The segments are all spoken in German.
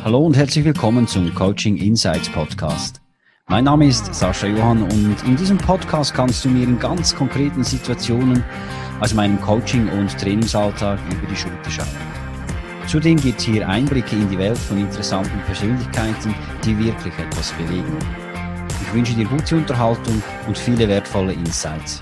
Hallo und herzlich willkommen zum Coaching Insights Podcast. Mein Name ist Sascha Johann und in diesem Podcast kannst du mir in ganz konkreten Situationen aus meinem Coaching- und Trainingsalltag über die Schulter schauen. Zudem gibt es hier Einblicke in die Welt von interessanten Persönlichkeiten, die wirklich etwas bewegen. Ich wünsche dir gute Unterhaltung und viele wertvolle Insights.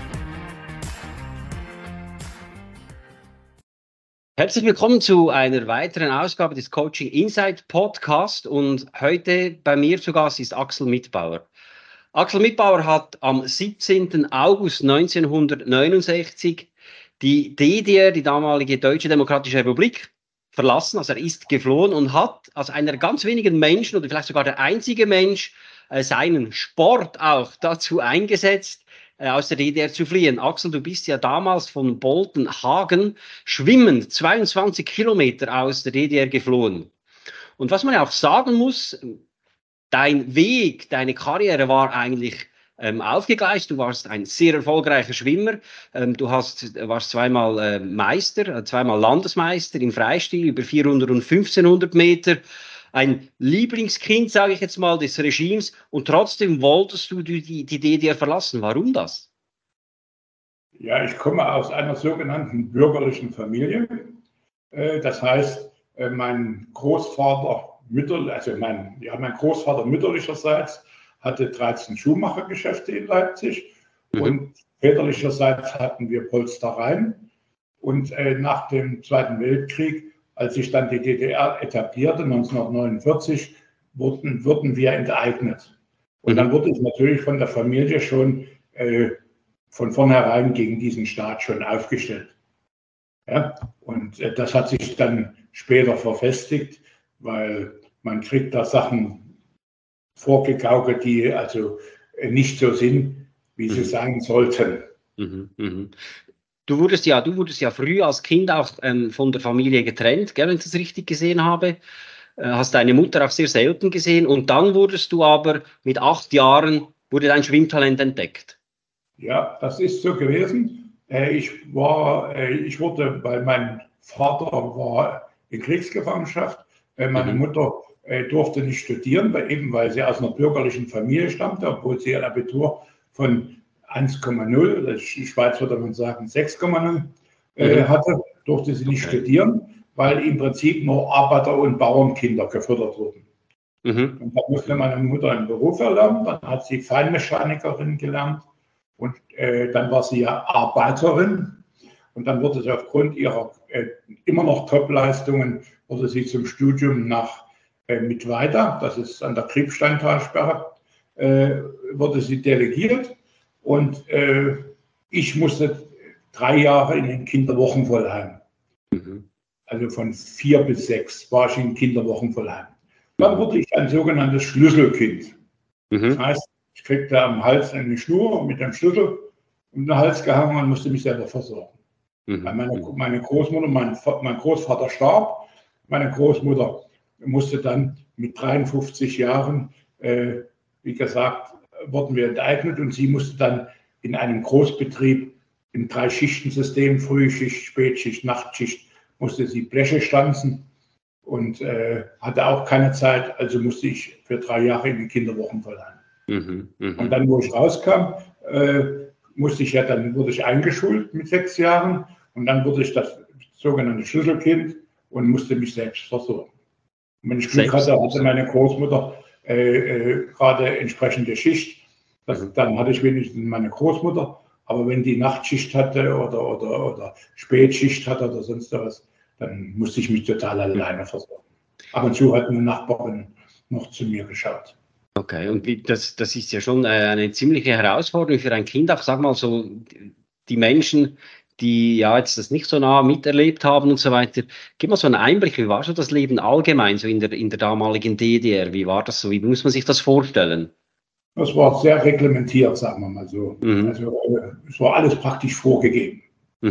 Herzlich willkommen zu einer weiteren Ausgabe des Coaching Insight Podcast und heute bei mir zu Gast ist Axel Mittbauer. Axel Mittbauer hat am 17. August 1969 die DDR, die damalige Deutsche Demokratische Republik, verlassen. Also er ist geflohen und hat als einer ganz wenigen Menschen oder vielleicht sogar der einzige Mensch seinen Sport auch dazu eingesetzt, aus der DDR zu fliehen. Axel, du bist ja damals von Boltenhagen schwimmend 22 Kilometer aus der DDR geflohen. Und was man ja auch sagen muss, dein Weg, deine Karriere war eigentlich aufgegleist. Du warst ein sehr erfolgreicher Schwimmer. Du warst zweimal Meister, zweimal Landesmeister im Freistil über 400 und 1500 Meter. Ein Lieblingskind, sage ich jetzt mal, des Regimes. Und trotzdem wolltest du die DDR verlassen. Warum das? Ja, ich komme aus einer sogenannten bürgerlichen Familie. Das heißt, mein Großvater mütterlicherseits hatte 13 Schuhmachergeschäfte in Leipzig und väterlicherseits hatten wir Polstereien. Und nach dem Zweiten Weltkrieg, als sich dann die DDR etablierte, 1949, wurden wir enteignet. Und dann wurde es natürlich von der Familie schon von vornherein gegen diesen Staat schon aufgestellt. Ja? Und das hat sich dann später verfestigt, weil man kriegt da Sachen vorgegaukelt, die also nicht so sind, wie sie sein sollten. Du wurdest ja früh als Kind auch von der Familie getrennt, gell, wenn ich das richtig gesehen habe. Hast deine Mutter auch sehr selten gesehen und dann wurdest du aber mit 8 Jahren, wurde dein Schwimmtalent entdeckt. Ja, das ist so gewesen. Ich wurde, weil mein Vater war in Kriegsgefangenschaft, meine Mutter durfte nicht studieren, weil sie aus einer bürgerlichen Familie stammte, obwohl sie ein Abitur von 1,0, in der Schweiz würde man sagen 6,0 hatte, durfte sie nicht studieren, weil im Prinzip nur Arbeiter- und Bauernkinder gefördert wurden. Und da musste meine Mutter einen Beruf erlernen, dann hat sie Feinmechanikerin gelernt und dann war sie ja Arbeiterin und dann wurde sie aufgrund ihrer immer noch Top-Leistungen wurde sie zum Studium nach Mittweida, das ist an der Kriebsteintalsperre, wurde sie delegiert und ich musste 3 Jahre in den Kinderwochenvollheim. Also von 4 bis 6 war ich in Kinderwochenvollheim. Dann wurde ich ein sogenanntes Schlüsselkind. Das heißt, ich kriegte am Hals eine Schnur mit einem Schlüssel um den Hals gehangen und musste mich selber versorgen. Weil meine Großmutter, mein Großvater starb, meine Großmutter musste dann mit 53 Jahren, wie gesagt, wurden wir enteignet und sie musste dann in einem Großbetrieb im 3-Schichten-System, Frühschicht, Spätschicht, Nachtschicht, musste sie Bleche stanzen und hatte auch keine Zeit, also musste ich für 3 Jahre in den Kinderwochenvollheim. Und dann, wo ich rauskam, wurde ich eingeschult mit 6 Jahren und dann wurde ich das sogenannte Schlüsselkind und musste mich selbst versorgen. Und wenn ich Glück hatte meine Großmutter gerade entsprechende Schicht, dann hatte ich wenigstens meine Großmutter, aber wenn die Nachtschicht hatte oder Spätschicht hatte oder sonst was, dann musste ich mich total alleine versorgen. Ab und zu hat eine Nachbarin noch zu mir geschaut. Okay, und das ist ja schon eine ziemliche Herausforderung für ein Kind. Auch sag mal so, die Menschen, die ja jetzt das nicht so nah miterlebt haben und so weiter. Gib mal so einen Einblick, wie war so das Leben allgemein so in der damaligen DDR? Wie war das so? Wie muss man sich das vorstellen? Das war sehr reglementiert, sagen wir mal so. Also es war alles praktisch vorgegeben.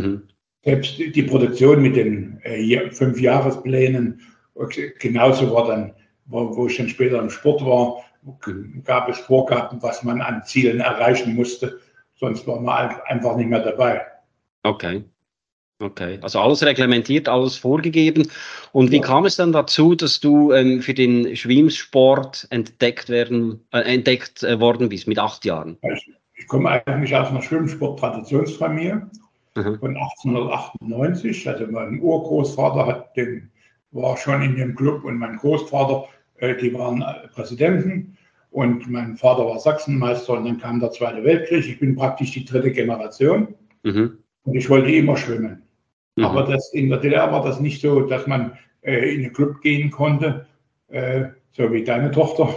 Selbst die Produktion mit den 5-Jahresplänen, genauso war dann, wo ich dann später im Sport war, gab es Vorgaben, was man an Zielen erreichen musste, sonst war man einfach nicht mehr dabei. Okay. Okay, also alles reglementiert, alles vorgegeben. Und wie Ja. kam es dann dazu, dass du für den Schwimmsport entdeckt worden bist mit 8 Jahren? Ich komme eigentlich aus einer Schwimmsport-Traditionsfamilie Mhm. von 1898. Also mein Urgroßvater war schon in dem Club und mein Großvater, die waren Präsidenten und mein Vater war Sachsenmeister und dann kam der Zweite Weltkrieg. Ich bin praktisch die dritte Generation Mhm. und ich wollte immer schwimmen. Aber Mhm. in der DDR war das nicht so, dass man in den Club gehen konnte, so wie deine Tochter.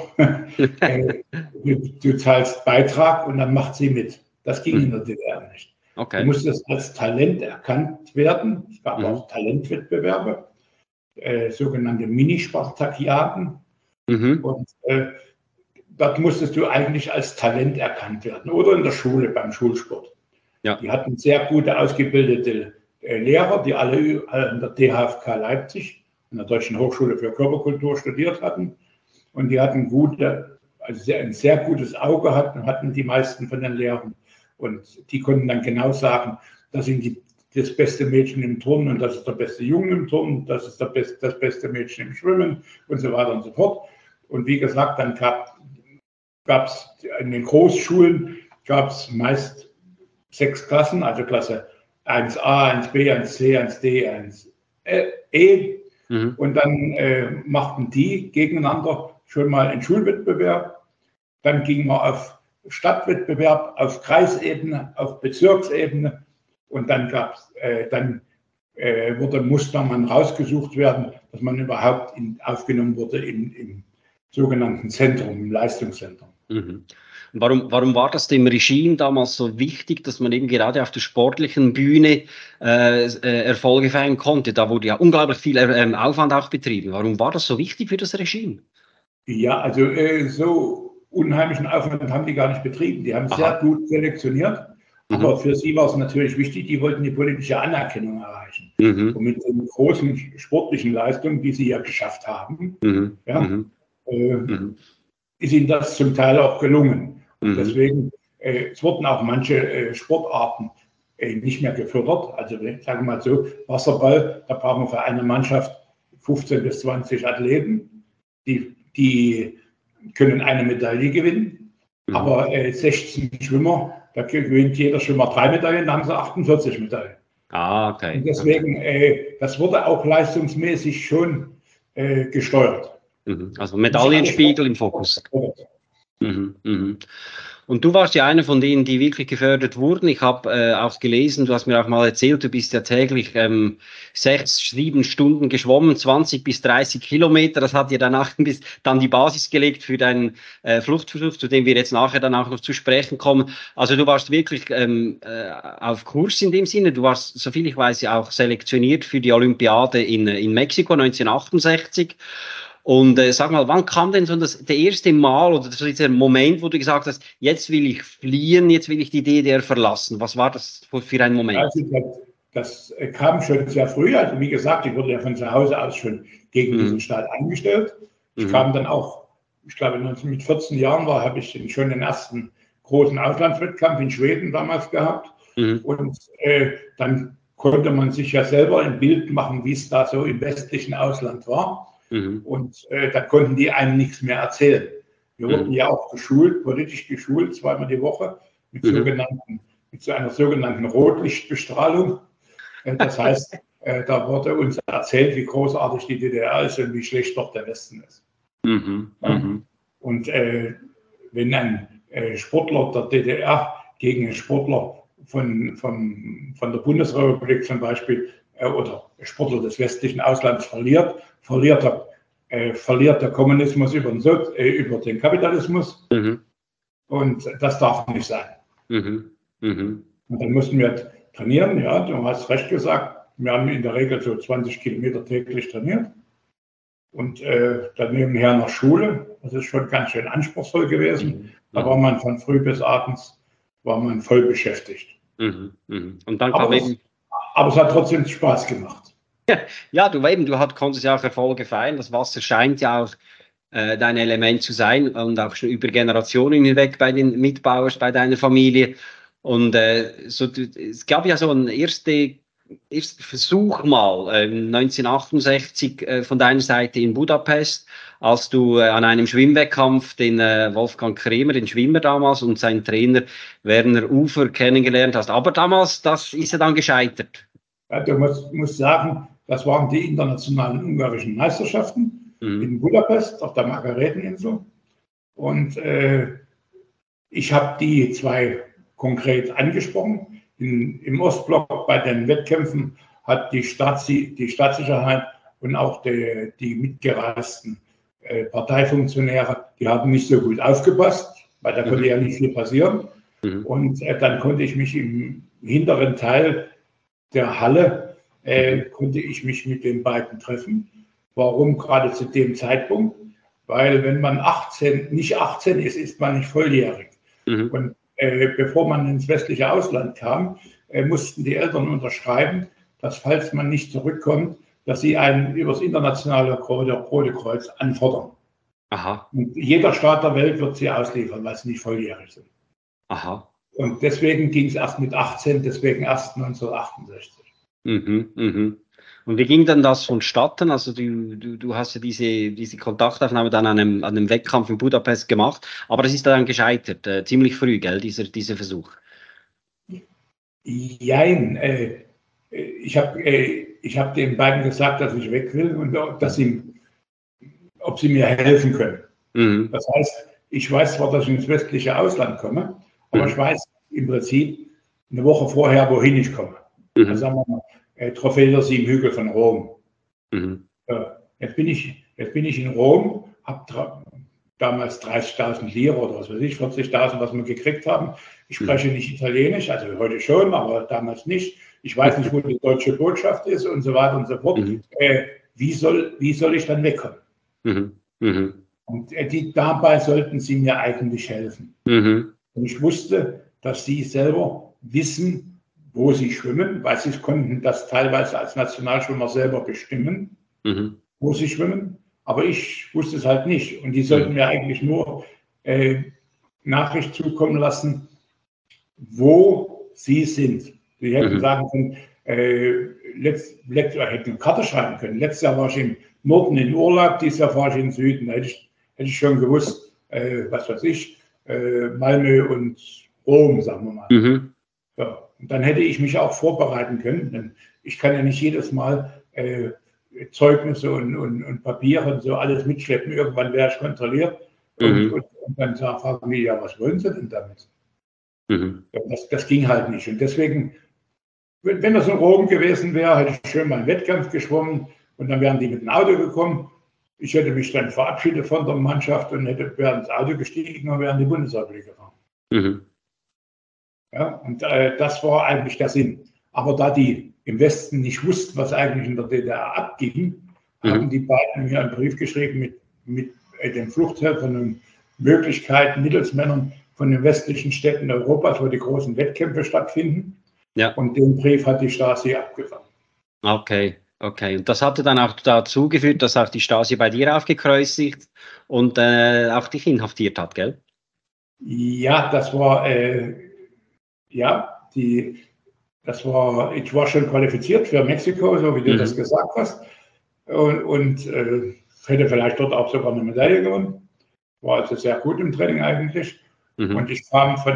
Du zahlst Beitrag und dann macht sie mit. Das ging in der DDR nicht. Du Okay. musstest als Talent erkannt werden. Es gab Mhm. auch Talentwettbewerbe, sogenannte Mini-Spartakiaden. Mhm. Und dort musstest du eigentlich als Talent erkannt werden. Oder in der Schule, beim Schulsport. Ja. Die hatten sehr gute, ausgebildete Lehrer, die alle an der DHFK Leipzig, an der Deutschen Hochschule für Körperkultur, studiert hatten. Und die hatten ein sehr gutes Auge hatten die meisten von den Lehrern. Und die konnten dann genau sagen, das sind das beste Mädchen im Turnen und das ist der beste Junge im Turnen, das ist das beste Mädchen im Schwimmen und so weiter und so fort. Und wie gesagt, dann gab es in den Großschulen meist 6 Klassen, also Klasse 1a, 1b, 1c, 1d, 1e. Mhm. Und dann machten die gegeneinander schon mal einen Schulwettbewerb. Dann ging man auf Stadtwettbewerb, auf Kreisebene, auf Bezirksebene. Und dann musste man rausgesucht werden, dass man überhaupt aufgenommen wurde im sogenannten Zentrum, im Leistungszentrum. Mhm. Warum war das dem Regime damals so wichtig, dass man eben gerade auf der sportlichen Bühne Erfolge feiern konnte? Da wurde ja unglaublich viel Aufwand auch betrieben. Warum war das so wichtig für das Regime? Ja, also so unheimlichen Aufwand haben die gar nicht betrieben. Die haben sehr Aha. gut selektioniert. Aber Mhm. für sie war es natürlich wichtig, die wollten die politische Anerkennung erreichen. Mhm. Und mit den großen sportlichen Leistungen, die sie ja geschafft haben, Mhm. ja, Mhm. Mhm. ist ihnen das zum Teil auch gelungen. Und Mhm. deswegen, es wurden auch manche Sportarten nicht mehr gefördert. Also sagen wir mal so, Wasserball, da brauchen wir für eine Mannschaft 15 bis 20 Athleten, die können eine Medaille gewinnen. Mhm. Aber 16 Schwimmer, da gewinnt jeder Schwimmer 3 Medaillen, dann haben sie 48 Medaillen. Ah, okay. Und deswegen, das wurde auch leistungsmäßig schon gesteuert. Mhm. Also Medaillenspiegel im Fokus. Mhm. Mhm. Und du warst ja einer von denen, die wirklich gefördert wurden. Ich habe auch gelesen, du hast mir auch mal erzählt, du bist ja täglich 6, 7 Stunden geschwommen, 20 bis 30 Kilometer. Das hat dir danach dann die Basis gelegt für deinen Fluchtversuch, zu dem wir jetzt nachher dann auch noch zu sprechen kommen. Also du warst wirklich auf Kurs in dem Sinne. Du warst, soviel ich weiß, ja auch selektioniert für die Olympiade in Mexiko 1968. Und sag mal, wann kam denn so der erste Mal oder so dieser Moment, wo du gesagt hast, jetzt will ich fliehen, jetzt will ich die DDR verlassen? Was war das für ein Moment? Also das kam schon sehr früh. Also wie gesagt, ich wurde ja von zu Hause aus schon gegen diesen Staat eingestellt. Ich kam dann auch, ich glaube, mit 14 Jahren habe ich schon den ersten großen Auslandswettkampf in Schweden damals gehabt. Und dann konnte man sich ja selber ein Bild machen, wie es da so im westlichen Ausland war. Und da konnten die einem nichts mehr erzählen. Wir wurden ja auch geschult, politisch geschult, 2-mal die Woche mit so einer sogenannten Rotlichtbestrahlung. Das heißt, da wurde uns erzählt, wie großartig die DDR ist und wie schlecht doch der Westen ist. Und wenn ein Sportler der DDR gegen einen Sportler von der Bundesrepublik zum Beispiel oder Sportler des westlichen Auslands verliert der Kommunismus über den Kapitalismus. Und das darf nicht sein. Und dann mussten wir trainieren. Ja, du hast recht gesagt. Wir haben in der Regel so 20 Kilometer täglich trainiert. Und dann nebenher noch Schule. Das ist schon ganz schön anspruchsvoll gewesen. Da war man von früh bis abends voll beschäftigt. Und dann kam aber es hat trotzdem Spaß gemacht. Ja, du konntest ja auch Erfolge feiern. Das Wasser scheint ja auch dein Element zu sein und auch schon über Generationen hinweg bei den Mitbauern, bei deiner Familie. Und es gab ja so eine erste ersten Versuch mal 1968 von deiner Seite in Budapest, als du an einem Schwimmwettkampf den Wolfgang Kremer, den Schwimmer damals, und seinen Trainer Werner Ufer kennengelernt hast. Aber damals, das ist ja dann gescheitert. Ja, du musst sagen, das waren die internationalen ungarischen Meisterschaften in Budapest auf der Margareteninsel. Und ich habe die zwei konkret angesprochen. Im Ostblock bei den Wettkämpfen hat die Staatssicherheit und auch die mitgereisten Parteifunktionäre, die haben nicht so gut aufgepasst, weil da konnte ja nicht viel passieren. Und dann konnte ich mich im hinteren Teil der Halle, konnte ich mich mit den beiden treffen. Warum gerade zu dem Zeitpunkt? Weil wenn man nicht 18 ist, ist man nicht volljährig. Und bevor man ins westliche Ausland kam, mussten die Eltern unterschreiben, dass falls man nicht zurückkommt, dass sie einen über das internationale Rote Kreuz anfordern. Aha. Und jeder Staat der Welt wird sie ausliefern, weil sie nicht volljährig sind. Aha. Und deswegen ging es erst mit 18, deswegen erst 1968. Und wie ging dann das vonstatten? Also du hast ja diese Kontaktaufnahme dann an einem Wettkampf in Budapest gemacht, aber das ist dann gescheitert, ziemlich früh, gell, dieser Versuch? Jein. Ich hab den beiden gesagt, dass ich weg will und ob sie mir helfen können. Das heißt, ich weiß zwar, dass ich ins westliche Ausland komme, aber ich weiß im Prinzip eine Woche vorher, wohin ich komme. Also sagen wir mal, Trofeo der 7 Hügel von Rom. Jetzt bin ich in Rom, habe damals 30.000 Lira oder was weiß ich, 40.000, was wir gekriegt haben. Ich spreche nicht Italienisch, also heute schon, aber damals nicht. Ich weiß nicht, wo die deutsche Botschaft ist und so weiter und so fort. Wie soll ich dann wegkommen? Und dabei sollten sie mir eigentlich helfen. Und ich wusste, dass sie selber wissen, wo sie schwimmen, weil sie konnten das teilweise als Nationalschwimmer selber bestimmen, wo sie schwimmen. Aber ich wusste es halt nicht. Und die sollten mir eigentlich nur Nachricht zukommen lassen, wo sie sind. Sie hätten sagen können, hätten eine Karte schreiben können. Letztes Jahr war ich im Norden in Urlaub, dieses Jahr war ich im Süden. Da hätte ich schon gewusst, was weiß ich, Malmö und Rom, sagen wir mal. Ja, und dann hätte ich mich auch vorbereiten können. Denn ich kann ja nicht jedes Mal Zeugnisse und Papiere und so alles mitschleppen. Irgendwann wäre ich kontrolliert und dann fragen die, ja, was wollen Sie denn damit? Das ging halt nicht. Und deswegen, wenn das in Rom gewesen wäre, hätte ich schön mal einen Wettkampf geschwommen und dann wären die mit dem Auto gekommen. Ich hätte mich dann verabschiedet von der Mannschaft und wäre ins Auto gestiegen und wäre in die Bundesrepublik gefahren. Ja, und das war eigentlich der Sinn. Aber da die im Westen nicht wussten, was eigentlich in der DDR abging, haben die beiden mir einen Brief geschrieben mit den Fluchthelfern und Möglichkeiten, Mittelsmännern von den westlichen Städten Europas, wo die großen Wettkämpfe stattfinden. Ja. Und den Brief hat die Stasi abgefangen. Okay. Und das hatte dann auch dazu geführt, dass auch die Stasi bei dir aufgekreuzigt und auch dich inhaftiert hat, gell? Ja, das war... ich war schon qualifiziert für Mexiko, so wie du das gesagt hast. Und hätte vielleicht dort auch sogar eine Medaille gewonnen. War also sehr gut im Training eigentlich. Und ich kam von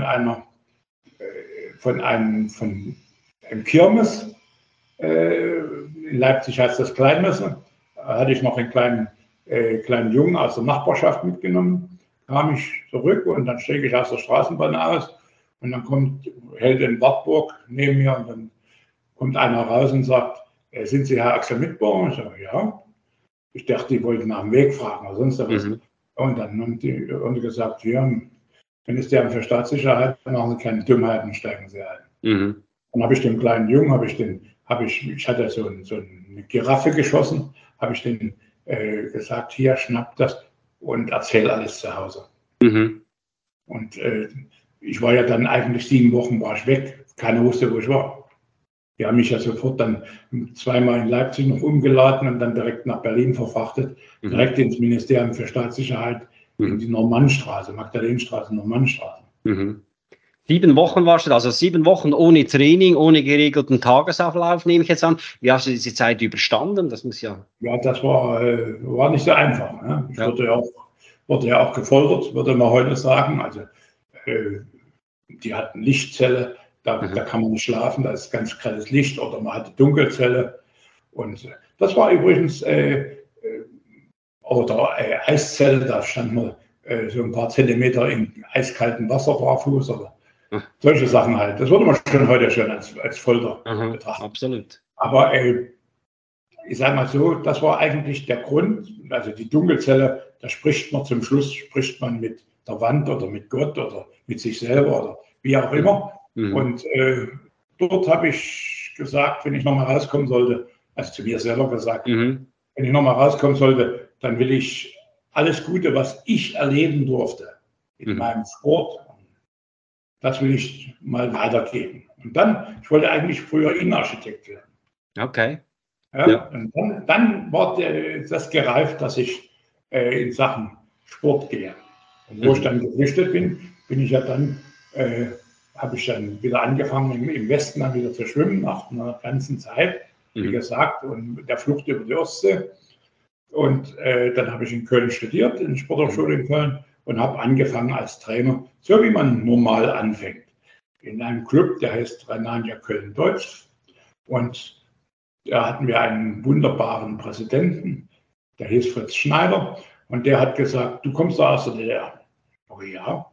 einem Kirmes. In Leipzig heißt das Kleinmesse. Da hatte ich noch einen kleinen Jungen aus der Nachbarschaft mitgenommen. Kam ich zurück und dann steige ich aus der Straßenbahn aus. Und dann hält ein Wartburg neben mir und dann kommt einer raus und sagt, sind Sie Herr Axel Mitbauer? Ich sage, ja. Ich dachte, die wollten nach dem Weg fragen oder sonst was. Und dann haben die gesagt, ja, Ministerium für Staatssicherheit, machen Sie keine Dummheiten, steigen Sie ein. Dann habe ich dem kleinen Jungen, ich hatte so eine Giraffe geschossen, habe ich den gesagt, hier, schnapp das und erzähl alles zu Hause. Und ich war ja dann eigentlich 7 Wochen war ich weg. Keiner wusste, wo ich war. Die haben mich ja sofort dann zweimal in Leipzig noch umgeladen und dann direkt nach Berlin verfrachtet. Direkt ins Ministerium für Staatssicherheit in die Normannstraße, Magdalenenstraße, Normannstraße. 7 Wochen warst du, also 7 Wochen ohne Training, ohne geregelten Tagesablauf, nehme ich jetzt an. Wie hast du diese Zeit überstanden? Das muss ja. Ja, das war nicht so einfach. Ne? Ich Ja. wurde ja auch gefoltert, würde man heute sagen. Also die hatten Lichtzelle, da kann man nicht schlafen, da ist ganz grelles Licht, oder man hatte Dunkelzelle. Und das war übrigens, oder Eiszelle, da stand man so ein paar Zentimeter in eiskaltem Wasser barfuß oder solche Sachen halt. Das würde man schon heute schon als Folter betrachten. Absolut. Aber ich sage mal so, das war eigentlich der Grund, also die Dunkelzelle, da spricht man zum Schluss, spricht man mit der Wand oder mit Gott oder mit sich selber oder wie auch immer. Und dort habe ich gesagt, wenn ich nochmal rauskommen sollte, also zu mir selber gesagt, wenn ich nochmal rauskommen sollte, dann will ich alles Gute, was ich erleben durfte in meinem Sport, das will ich mal weitergeben. Und dann, ich wollte eigentlich früher Innenarchitekt werden. Okay. Ja. Und dann war das gereift, dass ich in Sachen Sport gehe. Und wo ich dann geflüchtet bin, habe ich dann wieder angefangen, im Westen dann wieder zu schwimmen, nach einer ganzen Zeit, wie gesagt, und der Flucht über die Ostsee. Und dann habe ich in Köln studiert, in der Sporthochschule in Köln, und habe angefangen als Trainer, so wie man normal anfängt, in einem Club, der heißt Rhenania Köln-Deutz. Und da hatten wir einen wunderbaren Präsidenten, der hieß Fritz Schneider, und der hat gesagt, du kommst aus der DDR. Oh ja,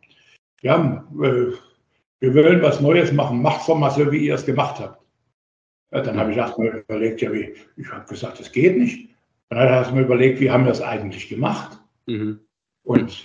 wir wollen was Neues machen, macht's doch mal so, wie ihr es gemacht habt. Ja, dann habe ich erstmal überlegt, ich habe gesagt, das geht nicht. Dann habe ich erstmal überlegt, wie haben wir das eigentlich gemacht? Und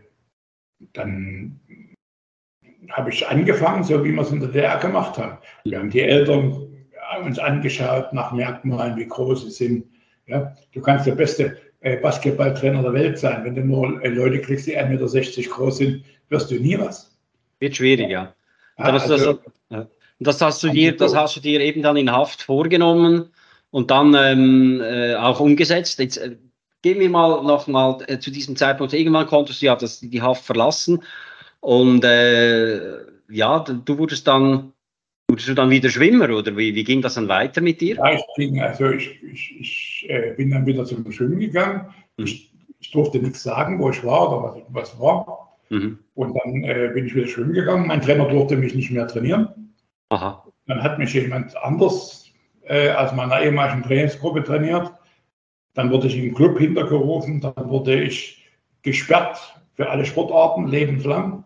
dann habe ich angefangen, so wie wir es in der DDR gemacht haben. Wir haben die Eltern uns angeschaut nach Merkmalen, wie groß sie sind. Ja, du kannst der beste Basketballtrainer der Welt sein. Wenn du nur Leute kriegst, die 1,60 Meter groß sind, wirst du nie was. Wird schwierig, ja. Das hast du dir eben dann in Haft vorgenommen und dann auch umgesetzt. Jetzt gehen wir mal nochmal zu diesem Zeitpunkt. Irgendwann konntest du ja die Haft verlassen und du wurdest du dann wieder Schwimmer oder wie ging das dann weiter mit dir? Ja, ich bin dann wieder zum Schwimmen gegangen. Ich durfte nichts sagen, wo ich war oder was war. Und dann bin ich wieder schwimmen gegangen. Mein Trainer durfte mich nicht mehr trainieren. Aha. Dann hat mich jemand anders aus meiner ehemaligen Trainingsgruppe trainiert. Dann wurde ich in den Club hintergerufen. Dann wurde ich gesperrt für alle Sportarten lebenslang.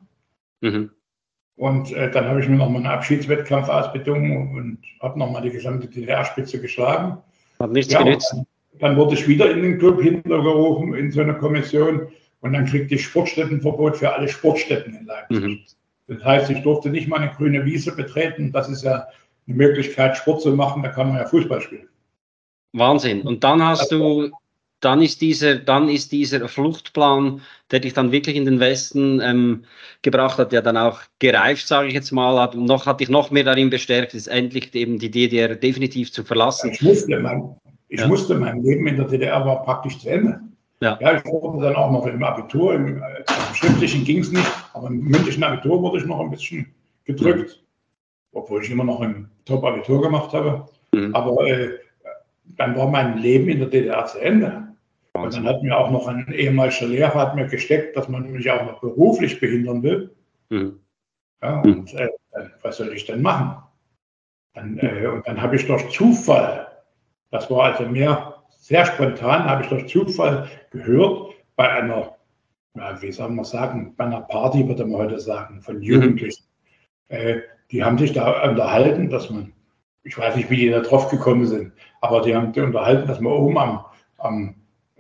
Und dann habe ich mir nochmal einen Abschiedswettkampf ausbedungen und habe nochmal die gesamte DDR-Spitze geschlagen. Hat nichts genützt. Dann wurde ich wieder in den Club hintergerufen, in so eine Kommission. Und dann kriegte ich Sportstättenverbot für alle Sportstätten in Leipzig. Das heißt, ich durfte nicht mal eine grüne Wiese betreten. Das ist ja eine Möglichkeit, Sport zu machen. Da kann man ja Fußball spielen. Wahnsinn. Und dann ist dieser Fluchtplan, der dich dann wirklich in den Westen gebracht hat, ja dann auch gereift, sage ich jetzt mal, hat dich noch mehr darin bestärkt, ist endlich eben die DDR definitiv zu verlassen. Ich musste, mein Leben in der DDR war praktisch zu Ende. Ja, ich wurde dann auch noch im Abitur, im Schriftlichen ging es nicht, aber im mündlichen Abitur wurde ich noch ein bisschen gedrückt, obwohl ich immer noch ein Top-Abitur gemacht habe. Aber dann war mein Leben in der DDR zu Ende. Und dann hat mir auch noch ein ehemaliger Lehrer gesteckt, dass man mich auch noch beruflich behindern will. Ja, und was soll ich denn machen? Und dann habe ich durch Zufall, das war also sehr spontan, habe ich durch Zufall gehört bei einer, wie soll man sagen, bei einer Party, würde man heute sagen, von Jugendlichen. Die haben sich da unterhalten, dass man, ich weiß nicht, wie die da drauf gekommen sind, aber die haben unterhalten, dass man oben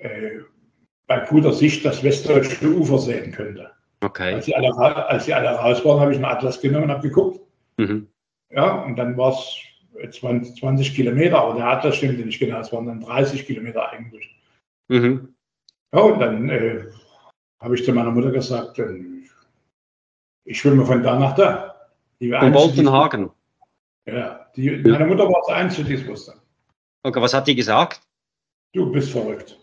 bei guter Sicht das westdeutsche Ufer sehen könnte. Okay. Als sie alle raus waren, habe ich einen Atlas genommen und habe geguckt. Ja, und dann war es 20 Kilometer, aber der Atlas stimmte nicht genau, es waren dann 30 Kilometer eigentlich. Ja, und dann habe ich zu meiner Mutter gesagt, ich schwimme von da nach da. Von Boltenhagen? Ja, meine Mutter war das Einzige, die es wusste. Okay, was hat die gesagt? Du bist verrückt.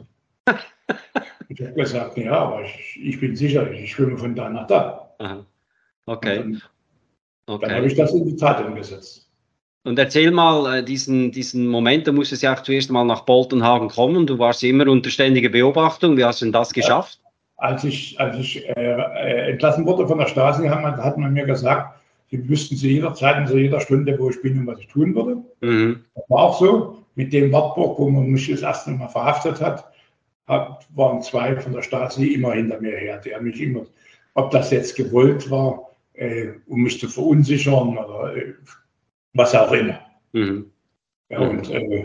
Ich habe gesagt, ja, aber ich bin sicher, ich schwimme von da nach da. Aha. Okay. Okay. Dann habe ich das in die Tat umgesetzt. Und erzähl mal diesen Moment, du musstest ja auch zuerst mal nach Boltenhagen kommen. Du warst immer unter ständiger Beobachtung. Wie hast du denn das geschafft? Als ich entlassen wurde von der Stasi, hat man mir gesagt, Sie wüssten zu jeder Zeit und zu jeder Stunde, wo ich bin und was ich tun würde. Das war auch so. Mit dem Wartburg, wo man mich das erste Mal verhaftet hat, waren 2 von der Stasi immer hinter mir her. Die haben mich immer, ob das jetzt gewollt war, um mich zu verunsichern oder was auch immer. Ja, und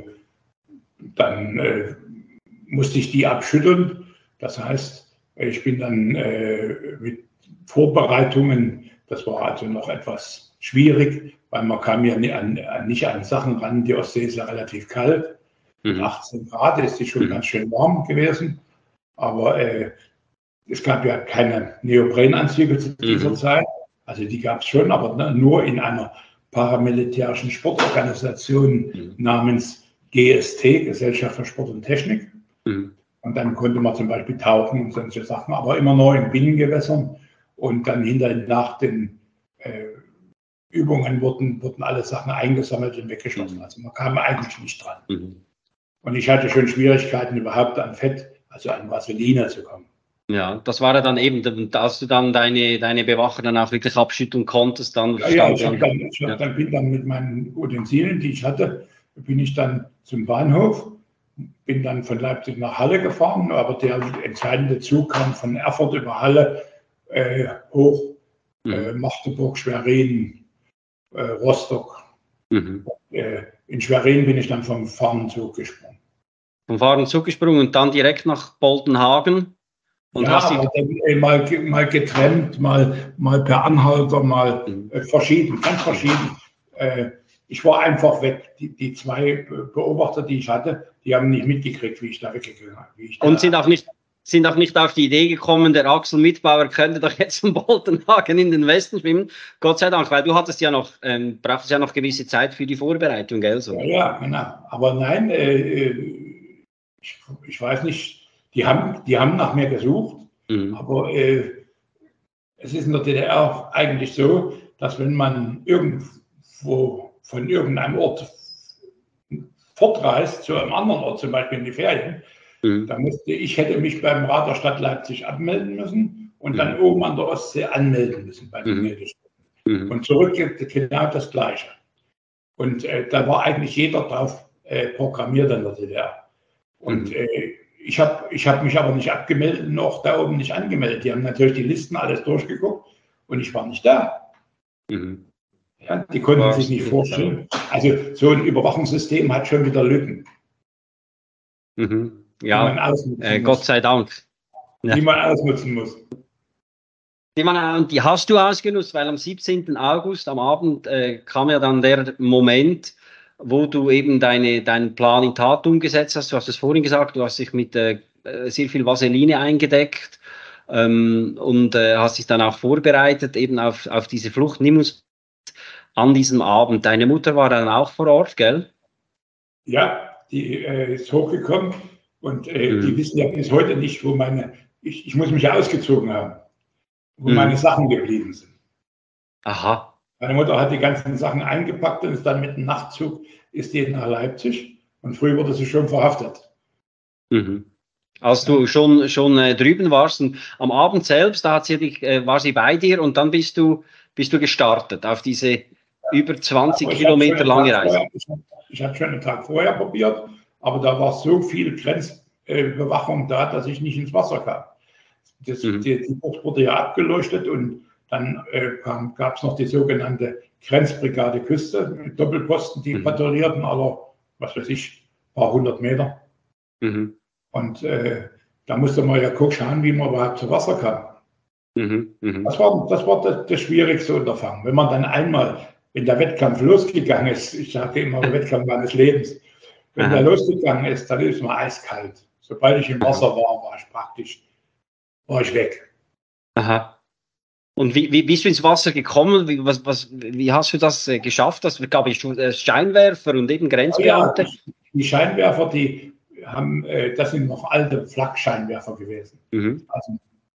dann musste ich die abschütteln. Das heißt, ich bin dann mit Vorbereitungen, das war also noch etwas schwierig, weil man kam ja nicht an Sachen ran. Die Ostsee ist ja relativ kalt. Mit 18 Grad ist die schon ganz schön warm gewesen. Aber es gab ja keine Neoprenanzüge zu dieser Zeit. Also die gab es schon, aber nur in einer paramilitärischen Sportorganisation namens GST, Gesellschaft für Sport und Technik. Und dann konnte man zum Beispiel tauchen und solche Sachen, aber immer noch in Binnengewässern. Und dann nach den Übungen wurden alle Sachen eingesammelt und weggeschlossen. Also man kam eigentlich nicht dran. Und ich hatte schon Schwierigkeiten, überhaupt an Fett, also an Vaseline zu kommen. Ja, das war ja dann eben, als du dann deine Bewacher dann auch wirklich abschütteln konntest. Dann bin dann mit meinen Utensilien, die ich hatte, bin ich dann zum Bahnhof, bin dann von Leipzig nach Halle gefahren, aber der entscheidende Zug kam von Erfurt über Halle hoch, Magdeburg, Schwerin, Rostock. In Schwerin bin ich dann vom Fahrenzug gesprungen. Vom Fahrenzug gesprungen und dann direkt nach Boltenhagen? Und ja, aber dann mal getrennt, mal per Anhalter, mal verschieden, ganz verschieden. Ich war einfach weg. Die 2 Beobachter, die ich hatte, die haben nicht mitgekriegt, wie ich da weggegangen bin. Und sind auch nicht auf die Idee gekommen, der Axel Mitbauer könnte doch jetzt von Boltenhagen in den Westen schwimmen. Gott sei Dank, weil du hattest ja noch, brauchtest ja noch gewisse Zeit für die Vorbereitung, gell? So. Ja, genau. Aber nein, ich weiß nicht, die haben nach mir gesucht, aber es ist in der DDR eigentlich so, dass wenn man irgendwo von irgendeinem Ort fortreist zu einem anderen Ort, zum Beispiel in die Ferien, dann hätte mich beim Rat der Stadt Leipzig abmelden müssen und dann oben an der Ostsee anmelden müssen bei den Meldestellen. Und zurück gibt genau das Gleiche. Und da war eigentlich jeder drauf programmiert in der DDR. Und ich hab mich aber nicht abgemeldet, noch da oben nicht angemeldet. Die haben natürlich die Listen alles durchgeguckt und ich war nicht da. Ja, die konnten sich nicht vorstellen. Also so ein Überwachungssystem hat schon wieder Lücken. Ja, Gott sei Dank. Die man ausnutzen muss. Die hast du ausgenutzt, weil am 17. August am Abend kam ja dann der Moment, wo du eben deinen Plan in Tat umgesetzt hast. Du hast es vorhin gesagt, du hast dich mit sehr viel Vaseline eingedeckt und hast dich dann auch vorbereitet eben auf diese Flucht. Nimm uns an diesem Abend. Deine Mutter war dann auch vor Ort, gell? Ja, die ist hochgekommen und die wissen ja bis heute nicht, wo ich muss mich ausgezogen haben, wo meine Sachen geblieben sind. Aha. Meine Mutter hat die ganzen Sachen eingepackt und ist dann mit dem Nachtzug nach Leipzig und früh wurde sie schon verhaftet. Als du schon drüben warst und am Abend selbst, da war sie bei dir und dann bist du gestartet auf diese über 20 Kilometer lange Reise. Ich habe schon einen Tag vorher probiert, aber da war so viel Grenzbewachung da, dass ich nicht ins Wasser kam. Die Bucht wurde ja abgeleuchtet und dann gab es noch die sogenannte Grenzbrigade Küste mit Doppelposten, die patrouillierten alle, was weiß ich, ein paar 100 Meter. Und da musste man ja schauen, wie man überhaupt zu Wasser kam. Das war das schwierigste Unterfangen. Wenn man dann einmal, wenn der Wettkampf losgegangen ist, ich sage immer, der Wettkampf meines Lebens, wenn der losgegangen ist, dann ist man eiskalt. Sobald ich im Wasser war war ich weg. Aha. Und wie bist du ins Wasser gekommen? Wie hast du das geschafft? Das gab es Scheinwerfer und eben Grenzbeamte? Ja, die Scheinwerfer, das sind noch alte Flakscheinwerfer gewesen. Also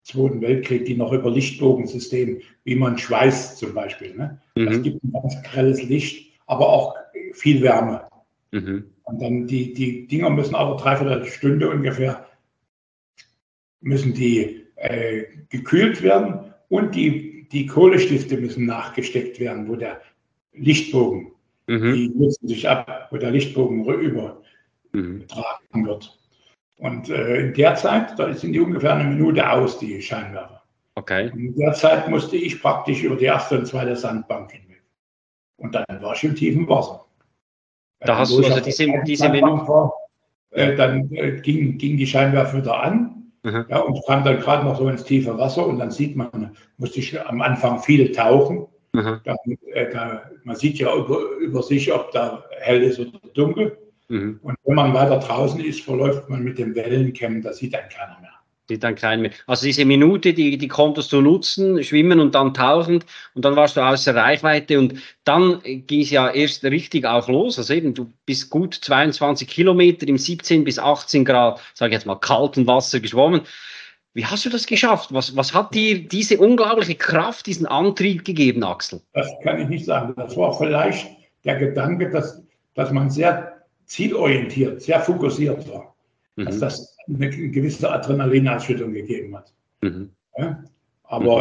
Zweiten Weltkrieg, die noch über Lichtbogensystem, wie man schweißt zum Beispiel. Ne? Das gibt ein ganz grelles Licht, aber auch viel Wärme. Und dann die Dinger müssen aber 3/4 Stunde ungefähr müssen die gekühlt werden und die Kohlestifte müssen nachgesteckt werden, wo der Lichtbogen, die nutzen sich ab, wo der Lichtbogen übertragen wird. Und in der Zeit, da sind die ungefähr eine Minute aus, die Scheinwerfer. Okay. Und in der Zeit musste ich praktisch über die erste und zweite Sandbank hinweg. Und dann war ich im tiefen Wasser. Da hast du also diese Minute. Dann ging die Scheinwerfer wieder an. Ja, und kam dann gerade noch so ins tiefe Wasser und dann musste ich am Anfang viel tauchen. Man sieht ja über sich, ob da hell ist oder dunkel. Und wenn man weiter draußen ist, verläuft man mit dem Wellencam, da sieht dann keiner mehr. Sieht dann keiner mehr. Also diese Minute, die konntest du nutzen, schwimmen und dann tauchen und dann warst du außer Reichweite und dann ging es ja erst richtig auch los. Also eben, du bist gut 22 Kilometer im 17 bis 18 Grad, sage ich jetzt mal, kalten Wasser geschwommen. Wie hast du das geschafft? Was hat dir diese unglaubliche Kraft, diesen Antrieb gegeben, Axel? Das kann ich nicht sagen. Das war vielleicht der Gedanke, dass man sehr zielorientiert, sehr fokussiert war. Dass das eine gewisse Adrenalinausschüttung gegeben hat. Ja? Aber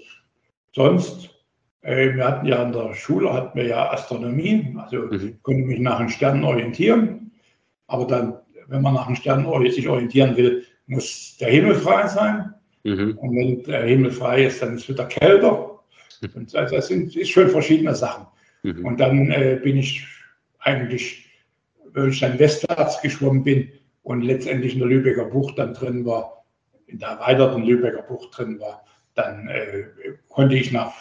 sonst, wir hatten ja in der Schule Astronomie, also konnte mich nach den Sternen orientieren. Aber dann, wenn man nach den Sternen sich orientieren will, muss der Himmel frei sein. Und wenn der Himmel frei ist, dann ist es wieder kälter. Und das ist schon verschiedene Sachen. Und dann bin ich eigentlich, wenn ich dann westwärts geschwommen bin und letztendlich in der Lübecker Bucht dann drin war, in der erweiterten Lübecker Bucht drin war, dann konnte ich nach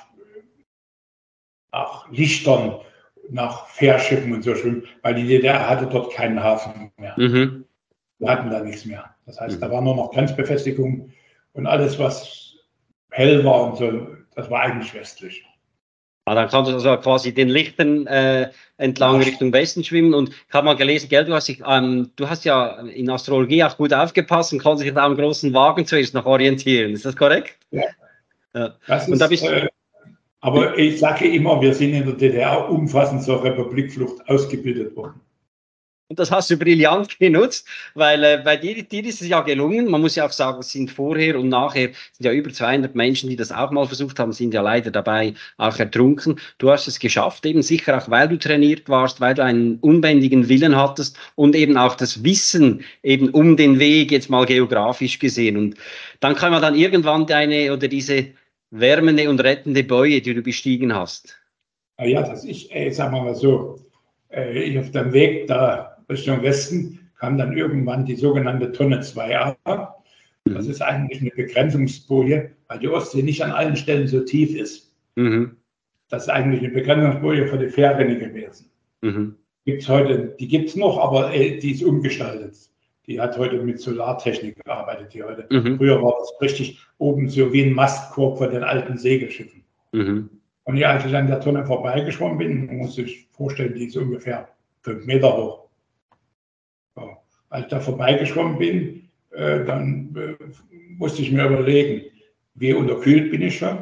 Lichtern, nach Fährschiffen und so schwimmen, weil die DDR hatte dort keinen Hafen mehr. Wir hatten da nichts mehr. Das heißt, da war nur noch Grenzbefestigung und alles, was hell war und so, das war eigentlich westlich. Dann kannst du also quasi den Lichtern entlang Richtung Westen schwimmen und ich habe mal gelesen, gell, du hast ja in Astrologie auch gut aufgepasst und konntest dich da am großen Wagen zuerst noch orientieren. Ist das korrekt? Ja. Das ist, aber ich sage immer, wir sind in der DDR umfassend zur Republikflucht ausgebildet worden. Und das hast du brillant genutzt, weil bei dir ist es ja gelungen. Man muss ja auch sagen, es sind vorher und nachher sind ja über 200 Menschen, die das auch mal versucht haben, sind ja leider dabei auch ertrunken. Du hast es geschafft, eben sicher auch, weil du trainiert warst, weil du einen unbändigen Willen hattest und eben auch das Wissen eben um den Weg jetzt mal geografisch gesehen. Und dann kam man dann irgendwann diese wärmende und rettende Boje, die du bestiegen hast. Ja, das ist, sagen wir mal so, ich auf dem Weg da Richtung Westen kam dann irgendwann die sogenannte Tonne 2a. Das ist eigentlich eine Begrenzungsboje, weil die Ostsee nicht an allen Stellen so tief ist. Das ist eigentlich eine Begrenzungsboje für die Fährrinne gewesen. Gibt's heute, die gibt es noch, aber die ist umgestaltet. Die hat heute mit Solartechnik gearbeitet. Früher war das richtig oben so wie ein Mastkorb von den alten Segelschiffen. Und als ich an der Tonne vorbeigeschwommen bin, muss ich vorstellen, die ist ungefähr 5 Meter hoch. So. Als ich da vorbeigeschwommen bin, dann musste ich mir überlegen, wie unterkühlt bin ich schon?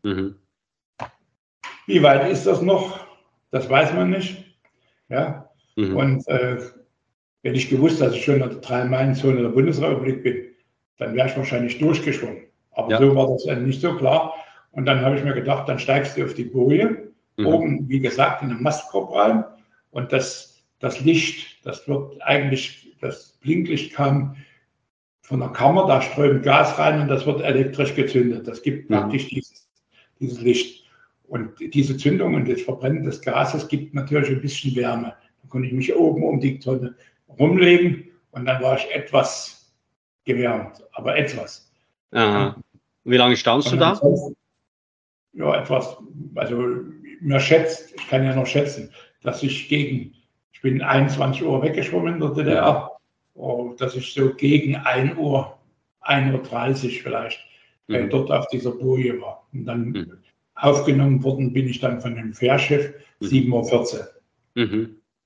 Wie weit ist das noch? Das weiß man nicht. Ja? Und wenn ich gewusst, dass ich schon in der 3-Meilen-Zone der Bundesrepublik bin, dann wäre ich wahrscheinlich durchgeschwommen. Aber so war das nicht so klar. Und dann habe ich mir gedacht, dann steigst du auf die Boje, oben, wie gesagt, in den Mastkorb rein. Und das Licht, das Blinklicht kam von der Kammer, da strömt Gas rein und das wird elektrisch gezündet. Das gibt praktisch dieses Licht. Und diese Zündung und das Verbrennen des Gases gibt natürlich ein bisschen Wärme. Dann konnte ich mich oben um die Tonne rumlegen und dann war ich etwas gewärmt, aber etwas. Aha. Wie lange standst du da? Ja, etwas, also ich kann ja noch schätzen, dass ich bin 21 Uhr weggeschwommen in der DDR, dass ich so gegen 1 Uhr, 1:30 Uhr vielleicht, dort auf dieser Boje war. Und dann aufgenommen worden bin ich dann von dem Fährschiff 7:14 Uhr.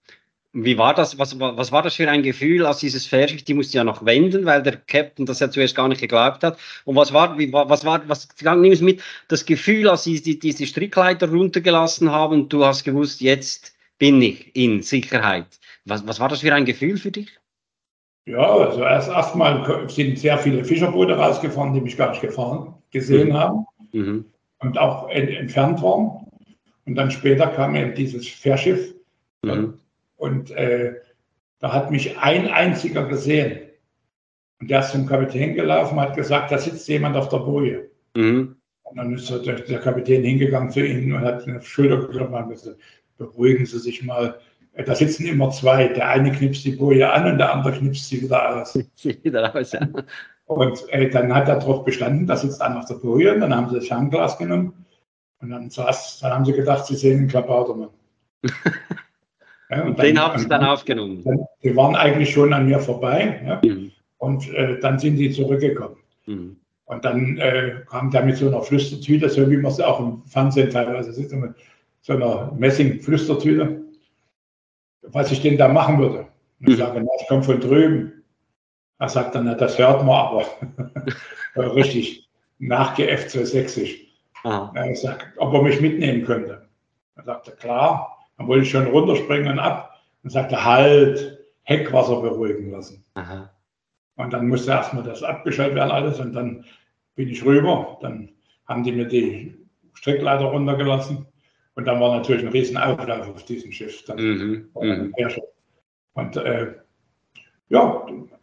Wie war das? Was war das für ein Gefühl, als dieses Fährschiff, die musste ja noch wenden, weil der Captain das ja zuerst gar nicht geglaubt hat. Und was nimm es mit, das Gefühl, als sie diese Strickleiter runtergelassen haben, du hast gewusst, jetzt bin ich in Sicherheit. Was war das für ein Gefühl für dich? Ja, also erstmal sind sehr viele Fischerboote rausgefahren, die mich gar nicht gesehen haben Mhm. und auch entfernt waren. Und dann später kam eben dieses Fährschiff. Mhm. Und da hat mich ein einziger gesehen. Und der ist zum Kapitän gelaufen, hat gesagt, da sitzt jemand auf der Boje. Mhm. Und dann ist der Kapitän hingegangen zu ihnen und hat eine Schulter geklopft und gesagt, beruhigen Sie sich mal. Da sitzen immer zwei. Der eine knipst die Boje an und der andere knipst sie wieder aus. Wieder raus, ja. Und dann hat er darauf bestanden, da sitzt einer auf der Boje. Und dann haben sie das Fernglas genommen. Und dann haben sie gedacht, sie sehen einen Klabautermann. Ja, und den haben sie dann aufgenommen. Die waren eigentlich schon an mir vorbei. Ja? Mhm. Und dann sind die zurückgekommen. Mhm. Und dann kam der mit so einer Flüstertüte, so wie man es auch im Fernsehen teilweise sieht, mit so einer Messing-Flüstertüte, was ich denn da machen würde. Und ich sage, na, ich komme von drüben. Er sagt dann, na, das hört man aber richtig nachgeäfft, so sächsisch. Ich sage, ob er mich mitnehmen könnte. Dann sagte er, klar. Dann wollte ich schon runterspringen und ab. Dann sagte er, halt, Heckwasser beruhigen lassen. Aha. Und dann musste erstmal das abgeschaltet werden alles und dann bin ich rüber. Dann haben die mir die Strickleiter runtergelassen und dann war natürlich ein riesen Auflauf auf diesem Schiff. Dann und ja,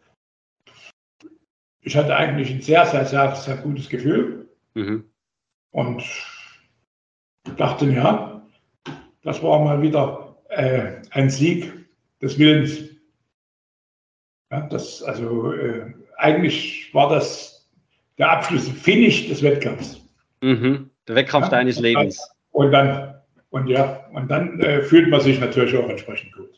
ich hatte eigentlich ein sehr, sehr, sehr, sehr gutes Gefühl und dachte, ja, das war mal wieder ein Sieg des Willens. Ja, eigentlich war das der Abschluss, Finish des Wettkampfs. Der Wettkampf deines Lebens. Und dann fühlt man sich natürlich auch entsprechend gut.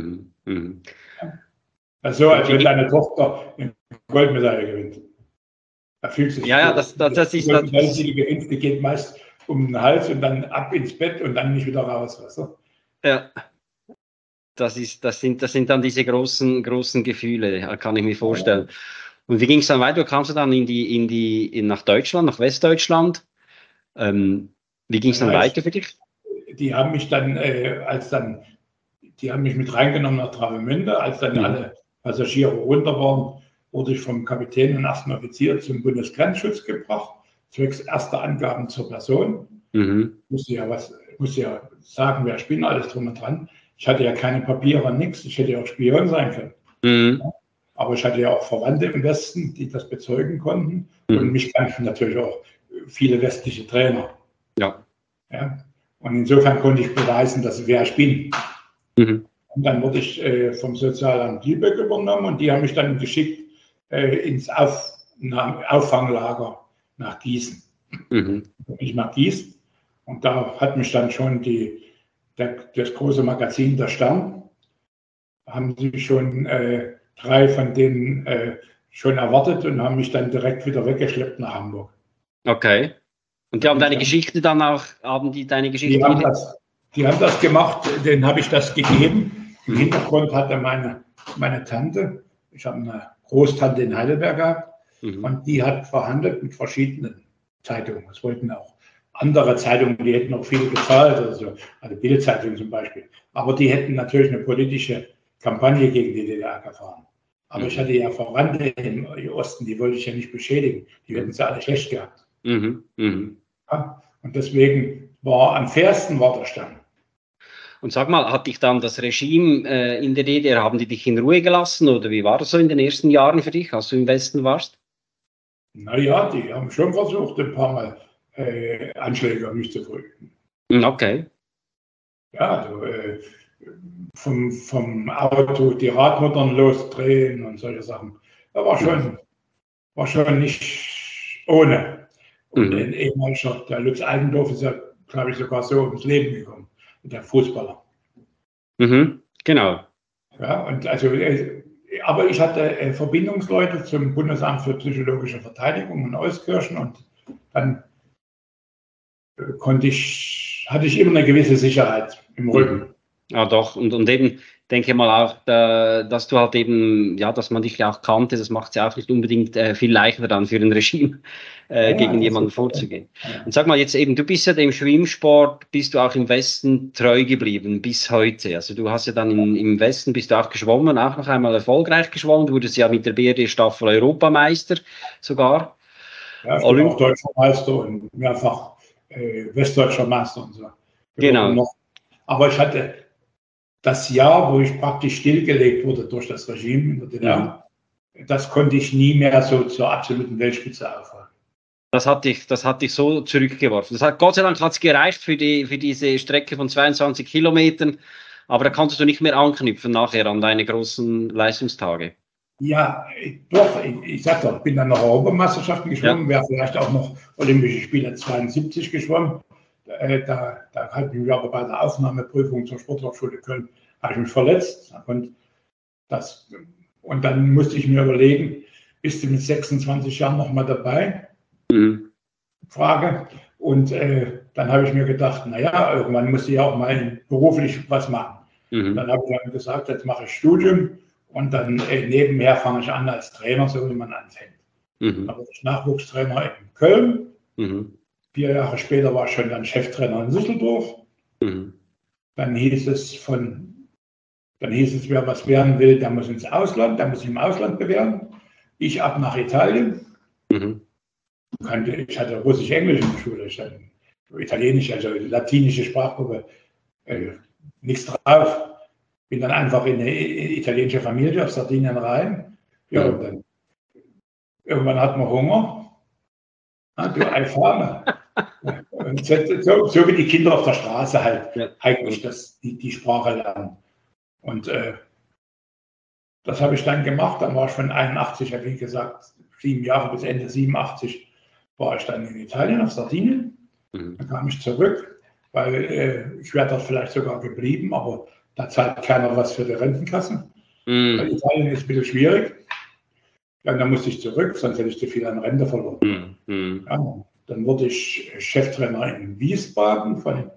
Also, als wenn deine Tochter eine Goldmedaille gewinnt. Da fühlt sich ja, das ist das. Die geht meist um den Hals und dann ab ins Bett und dann nicht wieder raus. Weißt du? Ja. Das sind dann diese großen Gefühle, kann ich mir vorstellen. Und wie ging es dann weiter? Kamst du dann nach Deutschland, nach Westdeutschland? Wie ging es dann weiter für dich? Die haben mich dann, die haben mich mit reingenommen nach Travemünde, als dann alle Passagiere runter waren, wurde ich vom Kapitän und ersten Offizier zum Bundesgrenzschutz gebracht, zwecks erster Angaben zur Person. Musste ja sagen, wer ich bin, alles drum und dran. Ich hatte ja keine Papiere, nichts. Ich hätte ja auch Spion sein können. Aber ich hatte ja auch Verwandte im Westen, die das bezeugen konnten. Und mich kannten natürlich auch viele westliche Trainer. Ja. Und insofern konnte ich beweisen, wer ich bin. Und dann wurde ich vom Sozialamt Lübeck übernommen und die haben mich dann geschickt ins Auffanglager nach Gießen. Ich nach Gießen. Und da hat mich dann schon das große Magazin Der Stern, haben sie schon 3 von denen schon erwartet und haben mich dann direkt wieder weggeschleppt nach Hamburg. Okay. Und die haben deine Geschichte dann auch, Die haben das gemacht, denen habe ich das gegeben. Im Hintergrund hatte meine Tante, ich habe eine Großtante in Heidelberg gehabt, und die hat verhandelt mit verschiedenen Zeitungen. Es wollten auch andere Zeitungen, die hätten auch viel gezahlt, also Bild-Zeitung zum Beispiel. Aber die hätten natürlich eine politische Kampagne gegen die DDR gefahren. Aber ich hatte ja Verwandte im Osten, die wollte ich ja nicht beschädigen. Die hätten sie alle schlecht gehabt. Ja, und deswegen am fairsten war der Stern. Und sag mal, hat dich dann das Regime in der DDR, haben die dich in Ruhe gelassen oder wie war das so in den ersten Jahren für dich, als du im Westen warst? Naja, die haben schon versucht, ein paar Mal Anschläge auf mich zu verüben. Okay. Ja, also, vom Auto die Radmuttern losdrehen und solche Sachen. Das war schon nicht ohne. Und ein ehemaliger, der Lutz Eidendorf ist ja, glaube ich, sogar so ums Leben gekommen, der Fußballer. Genau. Ja, und also, aber ich hatte Verbindungsleute zum Bundesamt für psychologische Verteidigung in Euskirchen und dann hatte ich immer eine gewisse Sicherheit im Rücken. Ja, doch. Und eben, denke mal auch, dass du halt eben, ja, dass man dich ja auch kannte, das macht es ja auch nicht unbedingt viel leichter dann für ein Regime, Ja, gegen das jemanden ist, vorzugehen. ja. Und sag mal jetzt eben, du bist ja dem Schwimmsport, bist du auch im Westen treu geblieben bis heute. Also du hast ja dann im Westen bist du auch geschwommen, auch noch einmal erfolgreich geschwommen. Du wurdest ja mit der BRD-Staffel Europameister sogar. Ja, ich bin auch Olymp deutscher Meister und mehrfach westdeutscher Meister und so. Wir wurden genau. noch, aber ich hatte das Jahr, wo ich praktisch stillgelegt wurde durch das Regime in der Mhm. DDR, das konnte ich nie mehr so zur absoluten Weltspitze aufholen. Das hat dich so zurückgeworfen. Gott sei Dank hat es gereicht für diese Strecke von 22 Kilometern, aber da konntest du nicht mehr anknüpfen nachher an deine großen Leistungstage. Ja, doch, ich sag doch, bin dann noch Europameisterschaften geschwommen, Ja. wäre vielleicht auch noch Olympische Spiele 72 geschwommen. Da habe ich mich aber bei der Aufnahmeprüfung zur Sporthochschule Köln habe ich mich verletzt. Das, und dann musste ich mir überlegen, bist du mit 26 Jahren noch mal dabei? Mhm. Frage. Und dann habe ich mir gedacht, naja, irgendwann muss ich ja auch mal beruflich was machen. Mhm. Dann habe ich dann gesagt, jetzt mache ich Studium und dann nebenher fange ich an als Trainer, so wie man anfängt. Mhm. Dann wurde ich Nachwuchstrainer in Köln. Mhm. 4 Jahre später war ich schon dann Cheftrainer in Düsseldorf. Mhm. Dann hieß es, wer was werden will, der muss ins Ausland, der muss sich im Ausland bewähren. Ich ab nach Italien. Mhm. Ich hatte Russisch-Englisch in der Schule, ich hatte Italienisch, also latinische Sprachgruppe, nichts drauf. Bin dann einfach in eine italienische Familie auf Sardinien rein. Ja, und dann irgendwann hat man Hunger. Ah, du Alfame. Und so wie die Kinder auf der Straße halt Ja. eigentlich die Sprache lernen. Und das habe ich dann gemacht. Dann war ich von 81, wie gesagt, 7 Jahre bis Ende 87 war ich dann in Italien auf Sardinien. Dann kam ich zurück, weil ich wäre dort vielleicht sogar geblieben, aber da zahlt keiner was für die Rentenkasse. Weil Italien ist ein bisschen schwierig. Ja, dann musste ich zurück, sonst hätte ich zu viel an Rente verloren. Ja, dann wurde ich Cheftrainer in Wiesbaden von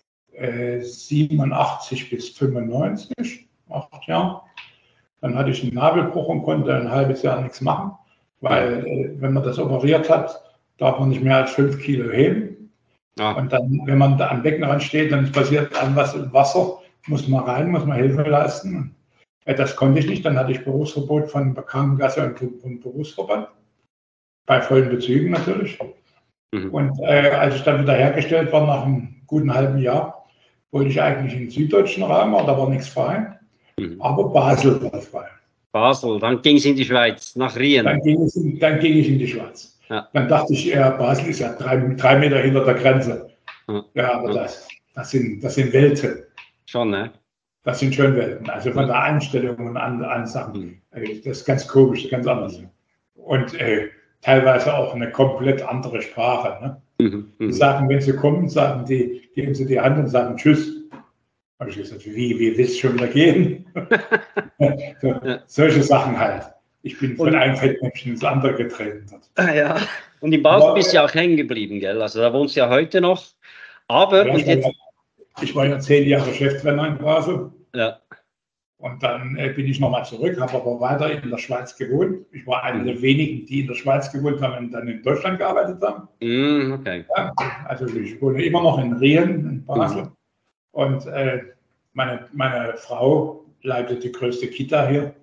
87 bis 95, 8 Jahre. Dann hatte ich einen Nabelbruch und konnte ein halbes Jahr nichts machen, weil wenn man das operiert hat, darf man nicht mehr als 5 Kilo heben. Ja. Und dann, wenn man da am Beckenrand steht, dann passiert was im Wasser, muss man rein, muss man Hilfe leisten. Das konnte ich nicht. Dann hatte ich Berufsverbot von Krankenkasse und Berufsverband, bei vollen Bezügen natürlich. Und als ich dann wieder hergestellt war, nach einem guten halben Jahr, wollte ich eigentlich in den süddeutschen Raum, aber da war nichts frei. Aber Basel war frei. Basel, dann ging es in die Schweiz, nach Rien. Dann ging ich in die Schweiz. Ja. Dann dachte ich, Basel ist ja 3 Meter hinter der Grenze. Ja, aber das sind Welten. Schon, ne? Das sind schon Welten. Also von der Einstellung und an Sachen. Das ist ganz komisch, ganz anders. Und teilweise auch eine komplett andere Sprache. Ne? Die sagen, wenn sie kommen, geben sie die Hand und sagen Tschüss. Habe ich gesagt, wie willst du schon wieder gehen? Solche Sachen halt. Ich bin von einem Fettnäpfchen ins andere getreten. Ja, und in Basel bist du ja auch hängen geblieben, gell? Also da wohnst du ja heute noch. Aber ja, ich war ja 10 Jahre Cheftrainer in Basel. Ja. Und dann bin ich nochmal zurück, habe aber weiter in der Schweiz gewohnt. Ich war einer der wenigen, die in der Schweiz gewohnt haben und dann in Deutschland gearbeitet haben. Okay. Ja, also ich wohne immer noch in Rien, in Basel. Und meine Frau leitet die größte Kita hier.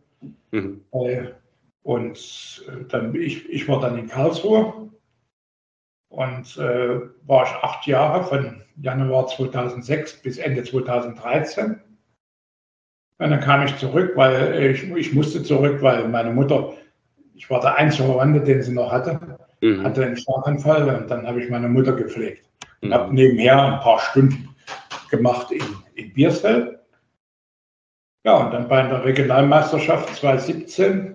Und dann ich war dann in Karlsruhe und war ich 8 Jahre, von Januar 2006 bis Ende 2013. Und dann kam ich zurück, weil ich musste zurück, weil meine Mutter, ich war der einzige Verwandte, den sie noch hatte einen Schlaganfall und dann habe ich meine Mutter gepflegt. Und habe nebenher ein paar Stunden gemacht in Biersfeld. Ja, und dann bei der Regionalmeisterschaft 2017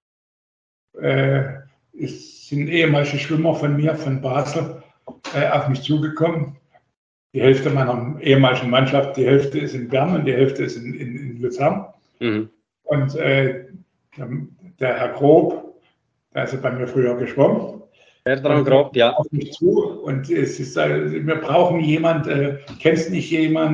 sind ehemalige Schwimmer von mir, von Basel, auf mich zugekommen. Die Hälfte meiner ehemaligen Mannschaft, die Hälfte ist in Bern und die Hälfte ist in Luzern. Und der Herr Grob, der ist ja bei mir früher geschwommen. Bertrand Grob, ja. Auf mich zu und es ist, wir brauchen jemanden, kennst nicht jemanden,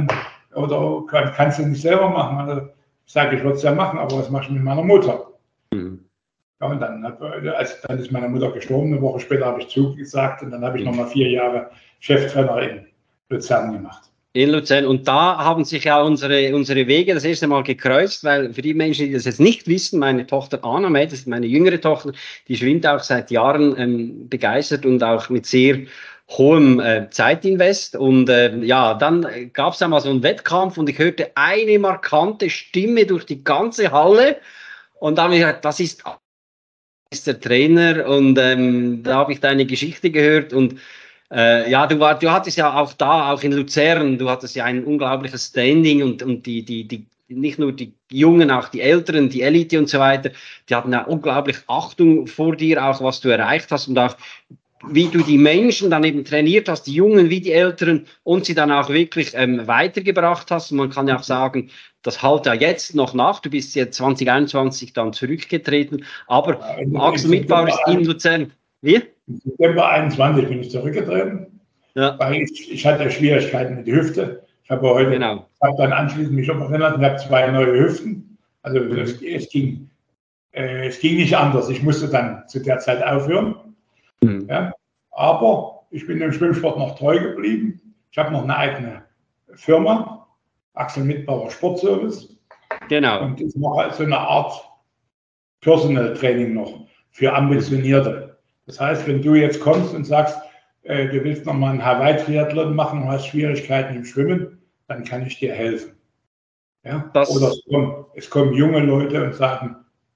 oder kannst du nicht selber machen? Also ich sage, ich würde es ja machen, aber was machst du mit meiner Mutter? Mhm. Ja, und dann ist meine Mutter gestorben, eine Woche später habe ich zugesagt und dann habe ich nochmal 4 Jahre Cheftrainer in Luzern gemacht. In Luzern. Und da haben sich ja unsere Wege das erste Mal gekreuzt, weil für die Menschen, die das jetzt nicht wissen, meine Tochter Anna, das ist meine jüngere Tochter, die schwimmt auch seit Jahren begeistert und auch mit sehr hohem Zeitinvest. Und ja, dann gab es einmal so einen Wettkampf und ich hörte eine markante Stimme durch die ganze Halle. Und da habe ich gesagt, das ist der Trainer. Und da habe ich deine Geschichte gehört und ja, du hattest ja auch da, auch in Luzern, du hattest ja ein unglaubliches Standing und die nicht nur die Jungen, auch die Älteren, die Elite und so weiter, die hatten ja unglaublich Achtung vor dir, auch was du erreicht hast und auch wie du die Menschen dann eben trainiert hast, die Jungen wie die Älteren und sie dann auch wirklich weitergebracht hast. Und man kann ja auch sagen, das halt ja jetzt noch nach. Du bist jetzt 2021 dann zurückgetreten, aber Axel Mitbauer ist in Luzern. Wie? Im September 21 bin ich zurückgetreten, weil ich hatte Schwierigkeiten mit der Hüfte. Ich habe heute, habe dann anschließend mich operiert und habe 2 neue Hüften. Also es ging nicht anders. Ich musste dann zu der Zeit aufhören. Ja, aber ich bin dem Schwimmsport noch treu geblieben. Ich habe noch eine eigene Firma, Axel Mitbauer Sportservice. Genau. Und ich mache so eine Art Personal Training noch für Ambitionierte. Das heißt, wenn du jetzt kommst und sagst, du willst nochmal einen Hawaii-Triathlon machen und hast Schwierigkeiten im Schwimmen, dann kann ich dir helfen. Ja? Oder es kommen junge Leute und sagen,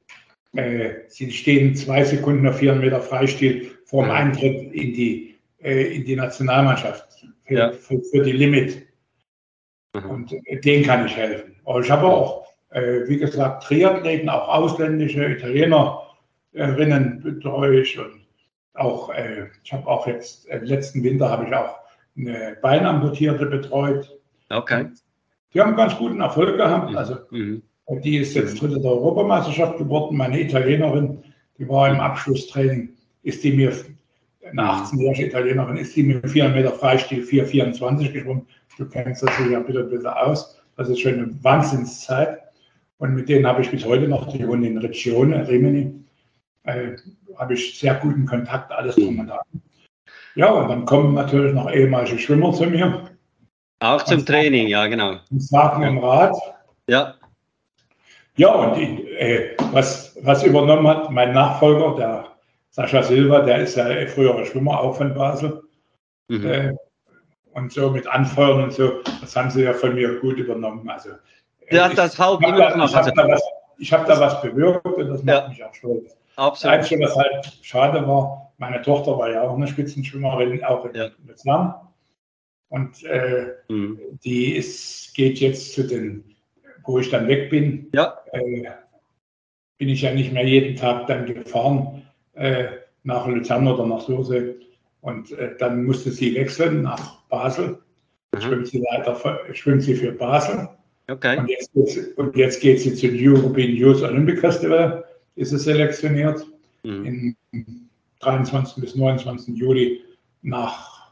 sie stehen 2 Sekunden auf 4 Meter Freistil vor dem Eintritt in die Nationalmannschaft für die Limit. Und denen kann ich helfen. Aber ich habe auch, wie gesagt, Triathleten, auch ausländische Italienerinnen betreue ich und auch, ich habe auch jetzt, letzten Winter habe ich auch eine Beinamputierte betreut. Okay. Die haben ganz guten Erfolg gehabt. Also, die ist jetzt Dritte der Europameisterschaft geworden. Meine Italienerin, die war im Abschlusstraining, eine 18-jährige Italienerin, ist die mit 4 Meter Freistil 4,24 geschwommen. Du kennst das ja bitte aus. Das ist schon eine Wahnsinnszeit. Und mit denen habe ich bis heute noch, die wohnen in Regione, Rimini, habe ich sehr guten Kontakt, alles drum und dran. Ja, und dann kommen natürlich noch ehemalige Schwimmer zu mir. Auch zum Training, ja, genau. Und sagen im Rat. Ja. Ja, und was übernommen hat, mein Nachfolger, der Sascha Silva, der ist ja früherer Schwimmer, auch von Basel. Und so mit Anfeuern und so, das haben sie ja von mir gut übernommen. Also, ja, das halt immer noch. Ich habe da was bewirkt und das macht mich auch stolz. Absolut. Das Einzige, was halt schade war, meine Tochter war ja auch eine Spitzenschwimmerin, auch in Luzern. Und die geht jetzt zu den, wo ich dann weg bin, bin ich ja nicht mehr jeden Tag dann gefahren nach Luzern oder nach Sursee. Und dann musste sie wechseln nach Basel. Schwimmt sie für Basel. Okay. Und jetzt geht sie zu European Youth Olympic Festival, ist es selektioniert, im 23. bis 29. Juli nach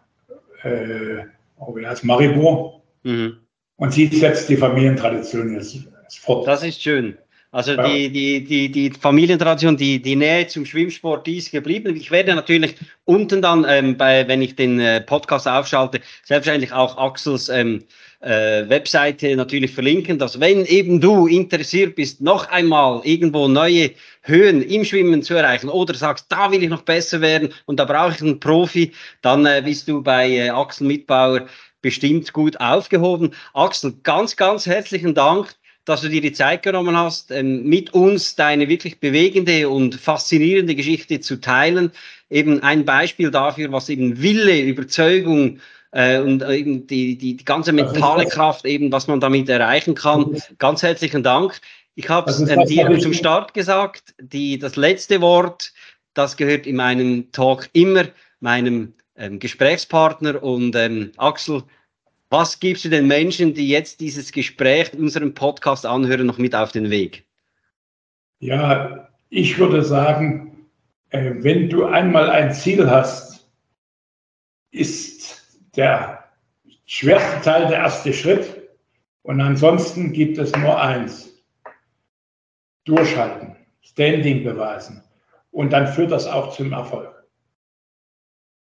Maribor. Und sie setzt die Familientradition jetzt fort. Das ist schön. Also die Familientradition, die Nähe zum Schwimmsport, die ist geblieben. Ich werde natürlich unten dann, wenn ich den Podcast aufschalte, selbstverständlich auch Axels Webseite natürlich verlinken, dass wenn eben du interessiert bist, noch einmal irgendwo neue Höhen im Schwimmen zu erreichen oder sagst, da will ich noch besser werden und da brauche ich einen Profi, dann bist du bei Axel Mitbauer bestimmt gut aufgehoben. Axel, ganz, ganz herzlichen Dank, dass du dir die Zeit genommen hast, mit uns deine wirklich bewegende und faszinierende Geschichte zu teilen. Eben ein Beispiel dafür, was eben Wille, Überzeugung und eben die ganze mentale Kraft, eben was man damit erreichen kann. Ganz herzlichen Dank. Ich habe es dir zum Start gesagt, das letzte Wort, das gehört in meinem Talk immer meinem Gesprächspartner und Axel, was gibst du den Menschen, die jetzt dieses Gespräch in unserem Podcast anhören, noch mit auf den Weg? Ja, ich würde sagen, wenn du einmal ein Ziel hast, ist der schwerste Teil der erste Schritt. Und ansonsten gibt es nur eins: Durchhalten, Standing beweisen. Und dann führt das auch zum Erfolg.